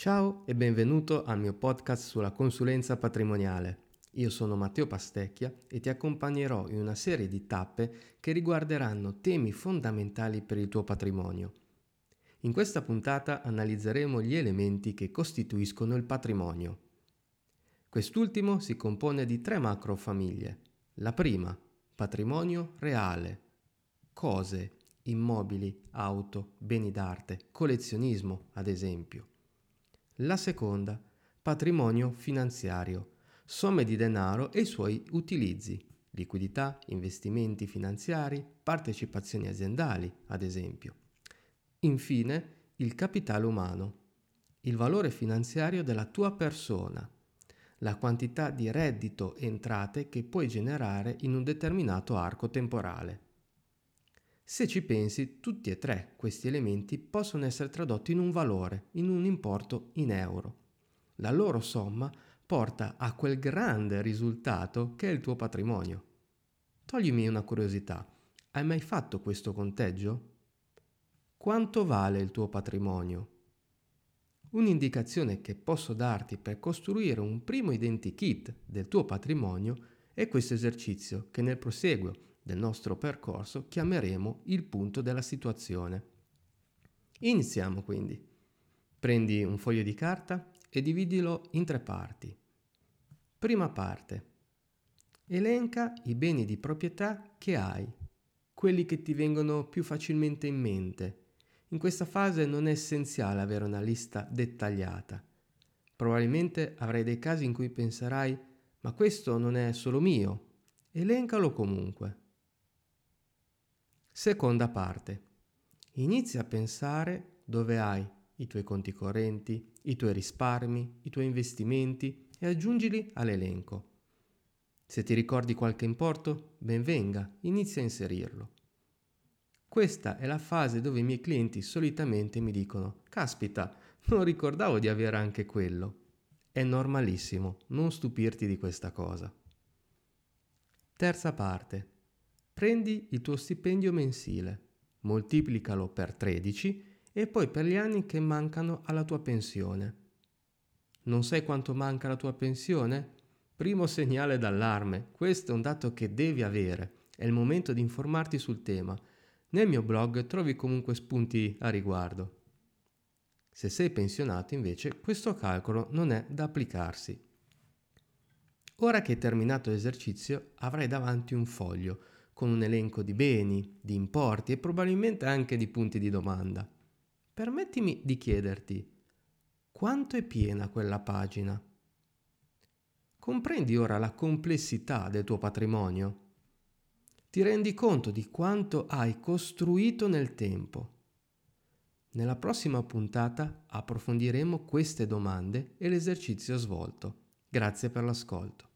Ciao e benvenuto al mio podcast sulla consulenza patrimoniale. Io sono Matteo Pastecchia e ti accompagnerò in una serie di tappe che riguarderanno temi fondamentali per il tuo patrimonio. In questa puntata analizzeremo gli elementi che costituiscono il patrimonio. Quest'ultimo si compone di 3 macrofamiglie. La prima, patrimonio reale, cose, immobili, auto, beni d'arte, collezionismo, ad esempio. La seconda, patrimonio finanziario, somme di denaro e i suoi utilizzi, liquidità, investimenti finanziari, partecipazioni aziendali, ad esempio. Infine, il capitale umano, il valore finanziario della tua persona, la quantità di reddito e entrate che puoi generare in un determinato arco temporale. Se ci pensi, tutti e 3 questi elementi possono essere tradotti in un valore, in un importo in euro. La loro somma porta a quel grande risultato che è il tuo patrimonio. Toglimi una curiosità, hai mai fatto questo conteggio? Quanto vale il tuo patrimonio? Un'indicazione che posso darti per costruire un primo identikit del tuo patrimonio è questo esercizio che nel proseguo del nostro percorso chiameremo il punto della situazione. Iniziamo quindi. Prendi un foglio di carta e dividilo in 3 parti. Prima parte. Elenca i beni di proprietà che hai, quelli che ti vengono più facilmente in mente. In questa fase non è essenziale avere una lista dettagliata. Probabilmente avrai dei casi in cui penserai: ma questo non è solo mio. Elencalo comunque. Seconda parte. Inizia a pensare dove hai i tuoi conti correnti, i tuoi risparmi, i tuoi investimenti e aggiungili all'elenco. Se ti ricordi qualche importo, ben venga, inizia a inserirlo. Questa è la fase dove i miei clienti solitamente mi dicono: caspita, non ricordavo di avere anche quello. È normalissimo, non stupirti di questa cosa. Terza parte. Prendi il tuo stipendio mensile, moltiplicalo per 13 e poi per gli anni che mancano alla tua pensione. Non sai quanto manca alla tua pensione? Primo segnale d'allarme, questo è un dato che devi avere, è il momento di informarti sul tema. Nel mio blog trovi comunque spunti a riguardo. Se sei pensionato invece questo calcolo non è da applicarsi. Ora che hai terminato l'esercizio avrai davanti un foglio con un elenco di beni, di importi e probabilmente anche di punti di domanda. Permettimi di chiederti: quanto è piena quella pagina? Comprendi ora la complessità del tuo patrimonio? Ti rendi conto di quanto hai costruito nel tempo? Nella prossima puntata approfondiremo queste domande e l'esercizio svolto. Grazie per l'ascolto.